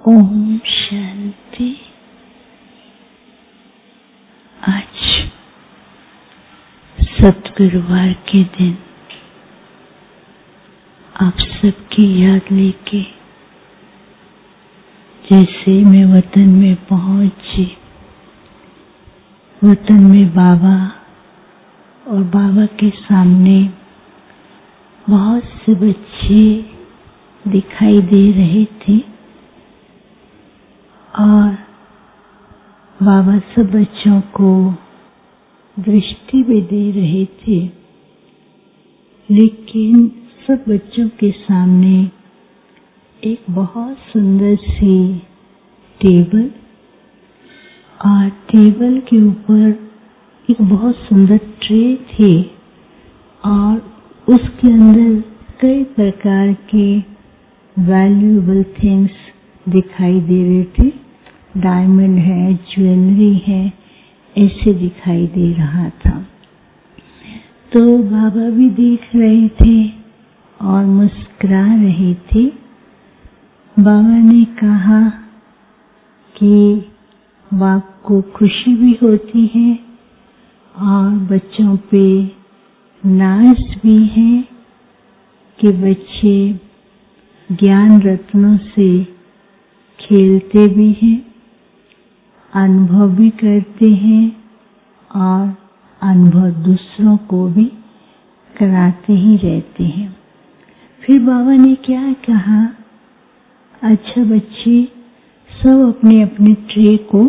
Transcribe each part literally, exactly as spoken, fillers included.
ओम शांति। आज सतगुरुवार के दिन आप सबकी याद लेके जैसे मैं वतन में पहुंची, वतन में बाबा और बाबा के सामने बहुत से बच्चे दिखाई दे रहे थे और बाबा सब बच्चों को दृष्टि भी दे रहे थे, लेकिन सब बच्चों के सामने एक बहुत सुंदर सी टेबल और टेबल के ऊपर एक बहुत सुंदर ट्रे थी और उसके अंदर कई प्रकार के वैल्यूएबल थिंग्स दिखाई दे रहे थे। डायमंड है, ज्वेलरी है, ऐसे दिखाई दे रहा था। तो बाबा भी देख रहे थे और मुस्कुरा रहे थे। बाबा ने कहा कि बाप को खुशी भी होती है और बच्चों पे नाज भी है कि बच्चे ज्ञान रत्नों से खेलते भी हैं, अनुभव भी करते हैं और अनुभव दूसरों को भी कराते ही रहते हैं। फिर बाबा ने क्या कहा, अच्छा बच्चे सब अपने अपने ट्रे को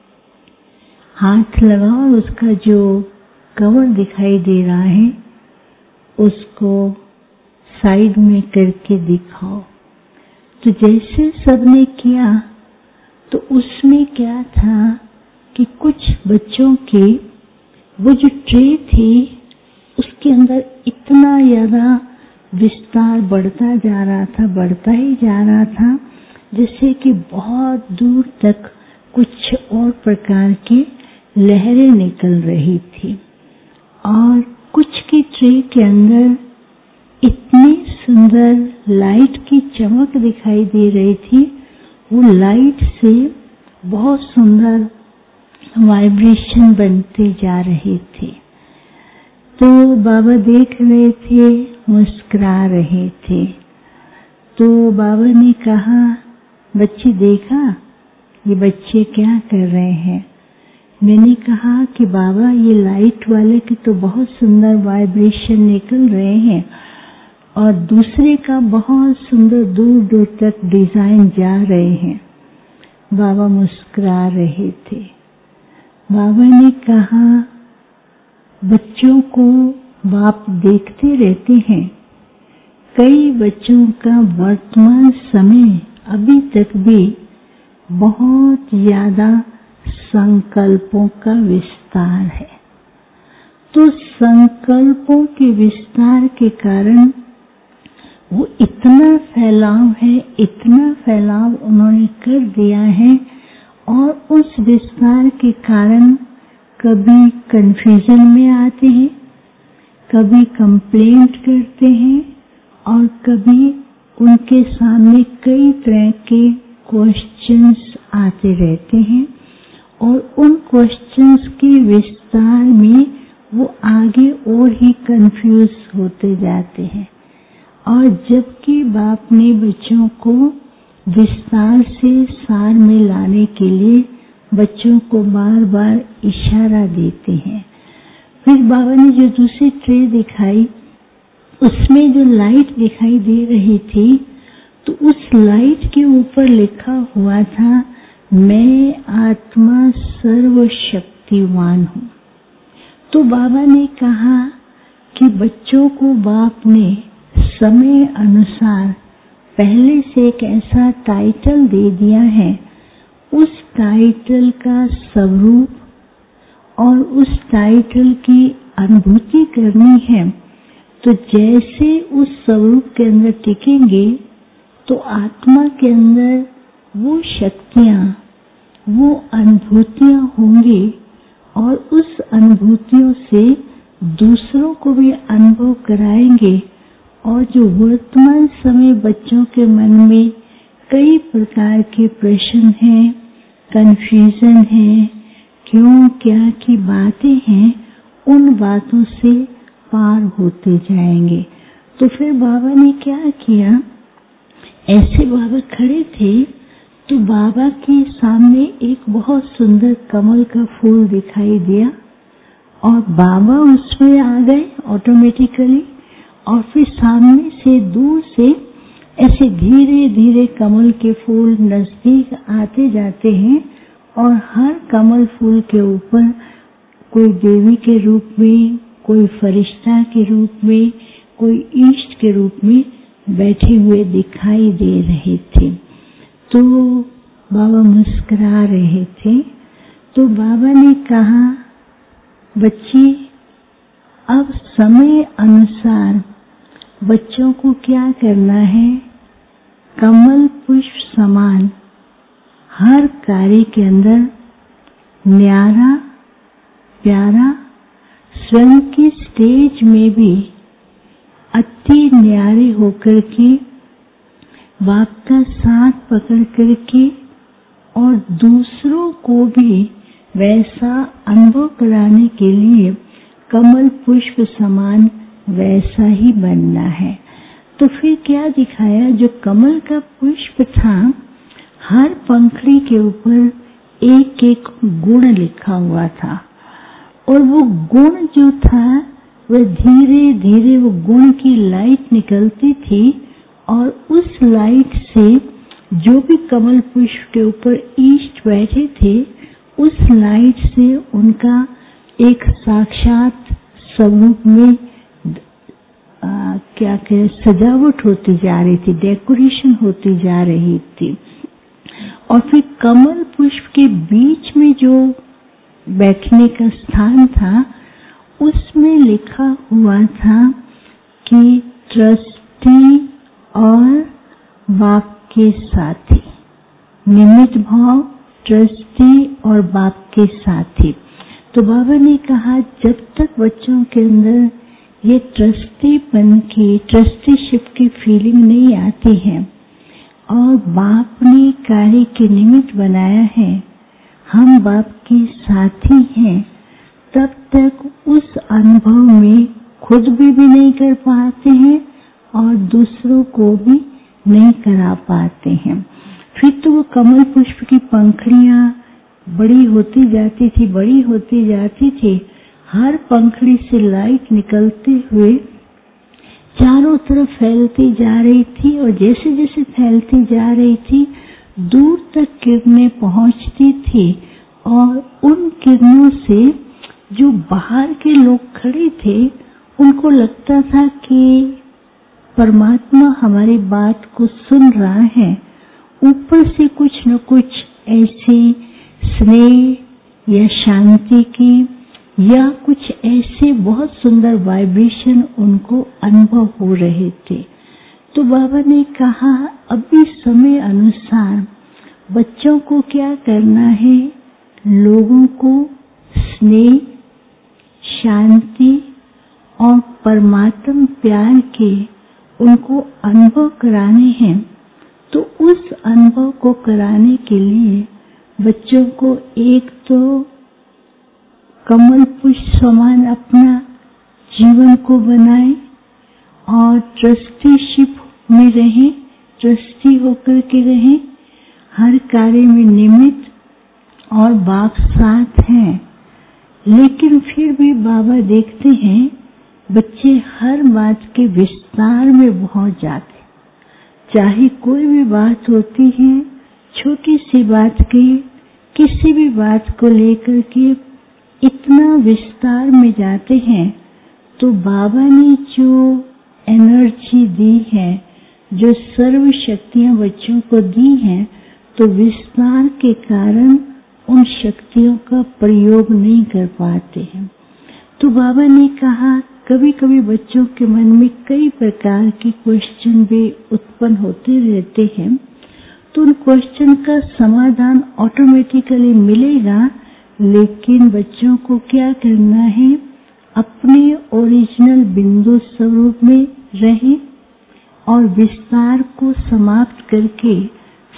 हाथ लगाओ और उसका जो कवर दिखाई दे रहा है उसको साइड में करके दिखाओ। तो जैसे सबने किया तो उसमें क्या था कि कुछ बच्चों के वो जो ट्रे थी उसके अंदर इतना ज्यादा विस्तार बढ़ता जा रहा था, बढ़ता ही जा रहा था, जैसे कि बहुत दूर तक कुछ और प्रकार की लहरें निकल रही थी और कुछ के ट्रे के अंदर इतनी सुंदर लाइट की चमक दिखाई दे रही थी। वो लाइट से बहुत सुंदर वाइब्रेशन बनते जा रहे थे। तो बाबा देख रहे थे, मुस्कुरा रहे थे। तो बाबा ने कहा, बच्चे देखा ये बच्चे क्या कर रहे हैं? मैंने कहा कि बाबा ये लाइट वाले के तो बहुत सुंदर वाइब्रेशन निकल रहे हैं और दूसरे का बहुत सुंदर दूर दूर तक डिजाइन जा रहे हैं। बाबा मुस्कुरा रहे थे। बाबा ने कहा, बच्चों को बाप देखते रहते हैं। कई बच्चों का वर्तमान समय अभी तक भी बहुत ज्यादा संकल्पों का विस्तार है। तो संकल्पों के विस्तार के कारण वो इतना फैलाव है, इतना फैलाव उन्होंने कर दिया है और उस विस्तार के कारण कभी कंफ्यूजन में आते हैं, कभी कंप्लेंट करते हैं और कभी उनके सामने कई तरह के क्वेश्चंस आते रहते हैं और उन क्वेश्चंस के विस्तार में वो आगे और ही कंफ्यूज होते जाते हैं। और जबकि बाप ने बच्चों को विस्तार से सार में लाने के लिए बच्चों को बार बार इशारा देते हैं। फिर बाबा ने जो दूसरी ट्रे दिखाई उसमें जो लाइट दिखाई दे रही थी तो उस लाइट के ऊपर लिखा हुआ था, मैं आत्मा सर्वशक्तिवान हूँ। तो बाबा ने कहा कि बच्चों को बाप ने समय अनुसार पहले से एक ऐसा टाइटल दे दिया है, उस टाइटल का स्वरूप और उस टाइटल की अनुभूति करनी है। तो जैसे उस स्वरूप के अंदर टिकेंगे तो आत्मा के अंदर वो शक्तियां, वो अनुभूतियां होंगी और उस अनुभूतियों से दूसरों को भी अनुभव कराएंगे। और जो वर्तमान समय बच्चों के मन में कई प्रकार के प्रश्न हैं, कंफ्यूजन है, क्यों क्या की बातें हैं, उन बातों से पार होते जाएंगे। तो फिर बाबा ने क्या किया, ऐसे बाबा खड़े थे तो बाबा के सामने एक बहुत सुंदर कमल का फूल दिखाई दिया और बाबा उसमें आ गए ऑटोमेटिकली। और फिर सामने से दूर से ऐसे धीरे धीरे कमल के फूल नजदीक आते जाते हैं और हर कमल फूल के ऊपर कोई देवी के रूप में, कोई फरिश्ता के रूप में, कोई इष्ट के रूप में बैठे हुए दिखाई दे रहे थे। तो बाबा मुस्कुरा रहे थे। तो बाबा ने कहा, बच्ची अब समय अनुसार बच्चों को क्या करना है, कमल पुष्प समान हर कार्य के अंदर न्यारा प्यारा, स्वयं की स्टेज में भी अति न्यारे होकर के बाप का साथ पकड़ करके और दूसरों को भी वैसा अनुभव कराने के लिए कमल पुष्प समान वैसा ही बनना है। तो फिर क्या दिखाया, जो कमल का पुष्प था हर पंखड़ी के ऊपर एक एक गुण लिखा हुआ था और वो गुण जो था वह धीरे धीरे वो गुण की लाइट निकलती थी और उस लाइट से जो भी कमल पुष्प के ऊपर इष्ट बैठे थे उस लाइट से उनका एक साक्षात स्वरूप में आ, क्या कहे सजावट होती जा रही थी, डेकोरेशन होती जा रही थी। और फिर कमल पुष्प के बीच में जो बैठने का स्थान था उसमें लिखा हुआ था कि ट्रस्टी और बाप के साथी, निमित्त भाव ट्रस्टी और बाप के साथी। तो बाबा ने कहा जब तक बच्चों के अंदर ये ट्रस्टीपन की, ट्रस्टीशिप की फीलिंग नहीं आती है और बाप ने कार्य के निमित्त बनाया है, हम बाप के साथी हैं, तब तक उस अनुभव में खुद भी भी नहीं कर पाते हैं और दूसरों को भी नहीं करा पाते हैं। फिर तो वो कमल पुष्प की पंखड़ियां बड़ी होती जाती थी, बड़ी होती जाती थी, हर पंखड़ी से लाइट निकलते हुए चारों तरफ फैलती जा रही थी और जैसे जैसे फैलती जा रही थी दूर तक किरणें पहुंचती थी और उन किरणों से जो बाहर के लोग खड़े थे उनको लगता था कि परमात्मा हमारी बात को सुन रहा है। ऊपर से कुछ न कुछ ऐसी स्नेह या शांति की या कुछ ऐसे बहुत सुंदर वाइब्रेशन उनको अनुभव हो रहे थे। तो बाबा ने कहा अभी समय अनुसार बच्चों को क्या करना है, लोगों को स्नेह, शांति और परमात्म प्यार के उनको अनुभव कराने हैं। तो उस अनुभव को कराने के लिए बच्चों को एक तो कमल पुष्प समान अपना जीवन को बनाए और ट्रस्टीशिप में रहे, ट्रस्टी होकर के रहे, हर कार्य में निमित्त और बाप साथ हैं। लेकिन फिर भी बाबा देखते हैं बच्चे हर बात के विस्तार में पहुंच जाते, चाहे कोई भी बात होती है, छोटी सी बात की, किसी भी बात को लेकर के इतना विस्तार में जाते हैं। तो बाबा ने जो एनर्जी दी है, जो सर्व शक्तियां बच्चों को दी हैं, तो विस्तार के कारण उन शक्तियों का प्रयोग नहीं कर पाते हैं। तो बाबा ने कहा कभी कभी बच्चों के मन में कई प्रकार के क्वेश्चन भी उत्पन्न होते रहते हैं, तो उन क्वेश्चन का समाधान ऑटोमेटिकली मिलेगा। लेकिन बच्चों को क्या करना है, अपने ओरिजिनल बिंदु स्वरूप में रहे और विस्तार को समाप्त करके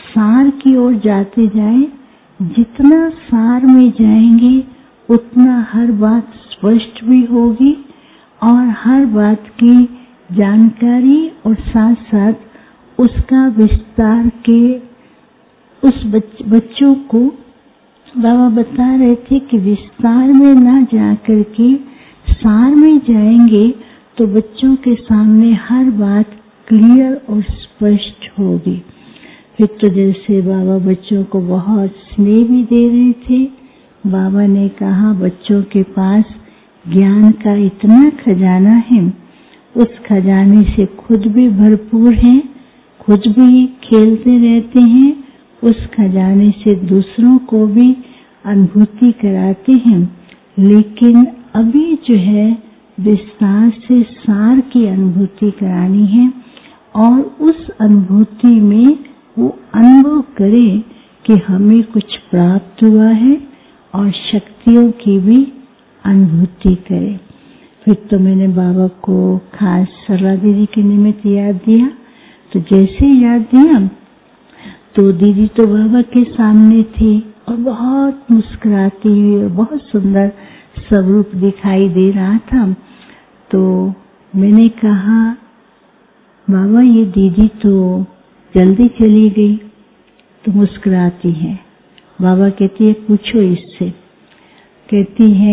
सार की ओर जाते जाएं। जितना सार में जाएंगे उतना हर बात स्पष्ट भी होगी और हर बात की जानकारी और साथ साथ उसका विस्तार के उस बच, बच्चों को बाबा बता रहे थे कि विस्तार में ना जाकर के सार में जाएंगे तो बच्चों के सामने हर बात क्लियर और स्पष्ट होगी। फिर तो जैसे बाबा बच्चों को बहुत स्नेह भी दे रहे थे, बाबा ने कहा बच्चों के पास ज्ञान का इतना खजाना है, उस खजाने से खुद भी भरपूर हैं, खुद भी खेलते रहते हैं, उस खजाने से दूसरों को भी अनुभूति कराते हैं। लेकिन अभी जो है विस्तार से सार की अनुभूति करानी है और उस अनुभूति में वो अनुभव करे कि हमें कुछ प्राप्त हुआ है और शक्तियों की भी अनुभूति करे। फिर तो मैंने बाबा को खास सरला दीदी के निमित्त याद दिया। तो जैसे याद दिया तो दीदी तो बाबा के सामने थी और बहुत मुस्कुराती हुई और बहुत सुंदर स्वरूप दिखाई दे रहा था। तो मैंने कहा बाबा ये दीदी तो जल्दी चली गई। तो मुस्कुराती है। बाबा कहती है पूछो इससे। कहती है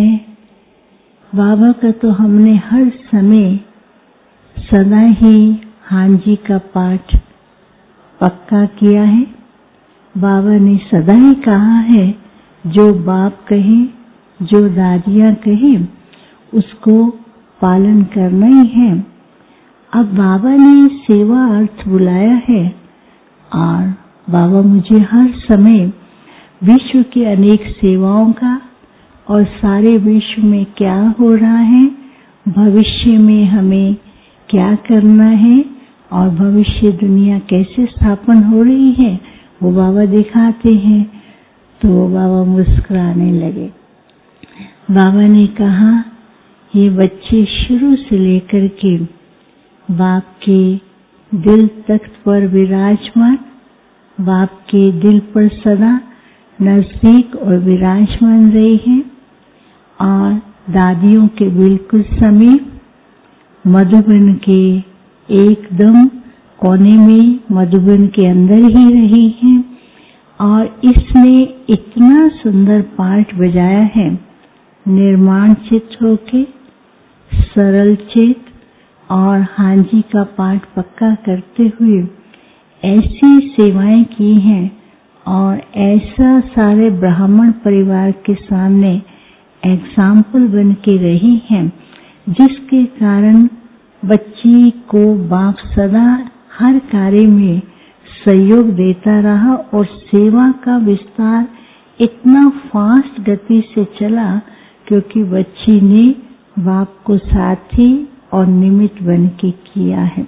बाबा का तो हमने हर समय सदा ही हाँ जी का पाठ पक्का किया है। बाबा ने सदा ही कहा है जो बाप कहे, जो दादियाँ कहे उसको पालन करना ही है। अब बाबा ने सेवा अर्थ बुलाया है और बाबा मुझे हर समय विश्व की अनेक सेवाओं का और सारे विश्व में क्या हो रहा है, भविष्य में हमें क्या करना है और भविष्य दुनिया कैसे स्थापन हो रही है वो बाबा दिखाते हैं। तो बाबा मुस्कुराने लगे। बाबा ने कहा ये बच्चे शुरू से लेकर के बाप के दिल तख्त पर विराजमान, बाप के दिल पर सदा नजदीक और विराजमान रहे हैं और दादियों के बिल्कुल समीप मधुबन के एकदम कोने में मधुबन के अंदर ही रही हैं और इसने इतना सुंदर पाठ बजाया है। निर्माण चित्त होके सरल चित्त और हाँ जी का पाठ पक्का करते हुए ऐसी सेवाएं की हैं और ऐसा सारे ब्राह्मण परिवार के सामने एग्जाम्पल बन के रही हैं, जिसके कारण बच्ची को बाप सदा हर कार्य में सहयोग देता रहा और सेवा का विस्तार इतना फास्ट गति से चला क्योंकि बच्ची ने बाप को साथी और निमित्त बन के किया है।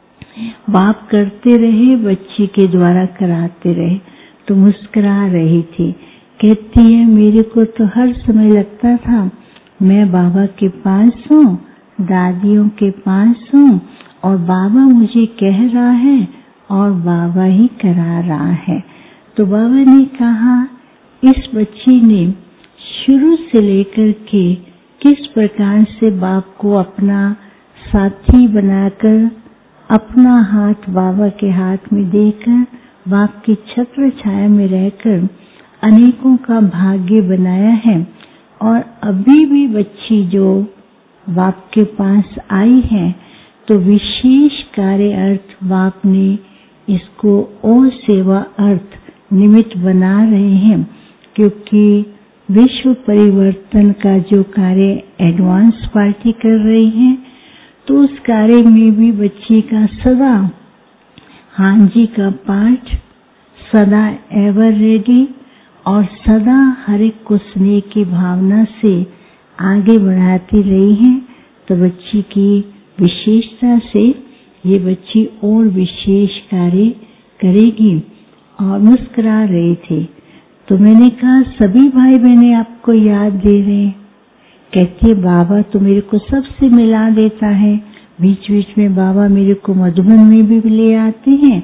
बाप करते रहे, बच्ची के द्वारा कराते रहे। तो मुस्कुरा रही थी। कहती है मेरे को तो हर समय लगता था मैं बाबा के पास हूँ, दादियों के पास हूँ और बाबा मुझे कह रहा है और बाबा ही करा रहा है। तो बाबा ने कहा इस बच्ची ने शुरू से लेकर के किस प्रकार से बाप को अपना साथी बनाकर अपना हाथ बाबा के हाथ में देकर बाप की छत्र छाया में रहकर अनेकों का भाग्य बनाया है। और अभी भी बच्ची जो बाप के पास आई है तो विशेष कार्य अर्थ बाप ने इसको और सेवा अर्थ निमित्त बना रहे हैं, क्योंकि विश्व परिवर्तन का जो कार्य एडवांस पार्टी कर रही है तो उस कार्य में भी बच्ची का सदा हाँ जी का पाठ, सदा एवर रेडी और सदा हर एक को स्नेह की भावना से आगे बढ़ाती रही है। तो बच्ची की विशेषता से ये बच्ची और विशेष कार्य करेगी और मुस्कुरा रहे थे। तो मैंने कहा सभी भाई बहनें आपको याद दे रहे हैं। कहती है बाबा तो मेरे को सबसे मिला देता है, बीच बीच में बाबा मेरे को मधुबन में भी ले आते हैं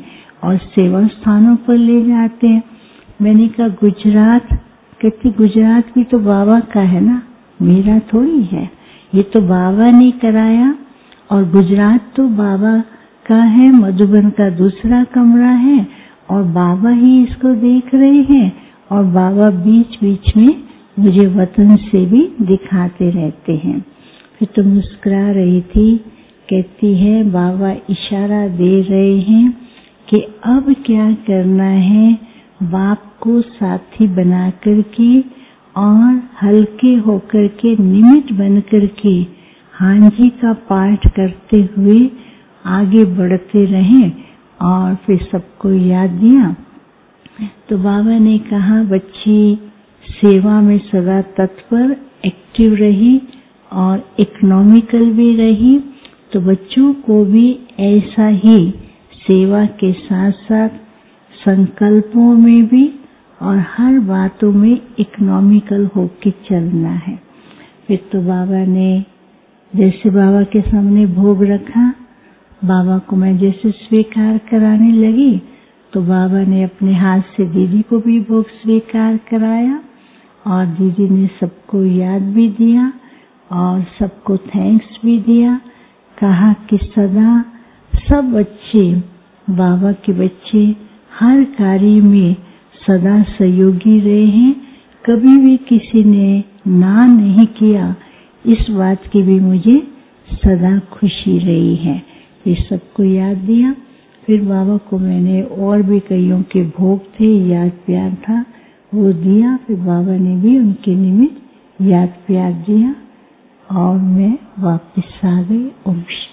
और सेवा स्थानों पर ले जाते हैं। मैंने कहा गुजरात, कहती गुजरात भी तो बाबा का है ना, मेरा थोड़ी है, ये तो बाबा ने कराया और गुजरात तो बाबा का है, मधुबन का दूसरा कमरा है और बाबा ही इसको देख रहे हैं और बाबा बीच बीच में मुझे वतन से भी दिखाते रहते हैं। फिर तो मुस्कुरा रही थी, कहती है बाबा इशारा दे रहे हैं कि अब क्या करना है, बाप को साथी बना करके और हल्के होकर के निमित्त बन करके हाँ जी का पाठ करते हुए आगे बढ़ते रहें। और फिर सबको याद दिया तो बाबा ने कहा बच्ची सेवा में सदा तत्पर एक्टिव रही और इकोनॉमिकल भी रही, तो बच्चों को भी ऐसा ही सेवा के साथ साथ संकल्पों में भी और हर बातों में इकोनॉमिकल होके चलना है। फिर तो बाबा ने जैसे बाबा के सामने भोग रखा, बाबा को मैं जैसे स्वीकार कराने लगी तो बाबा ने अपने हाथ से दीदी को भी भोग स्वीकार कराया और दीदी ने सबको याद भी दिया और सबको थैंक्स भी दिया। कहा कि सदा सब बच्चे, बाबा के बच्चे हर कार्य में सदा सहयोगी रहे हैं, कभी भी किसी ने ना नहीं किया, इस बात की भी मुझे सदा खुशी रही है। ये सबको याद दिया। फिर बाबा को मैंने और भी कईयों के भोग थे, याद प्यार था, वो दिया। फिर बाबा ने भी उनके निमित्त याद प्यार दिया और मैं वापस आ गई। ओम शांति।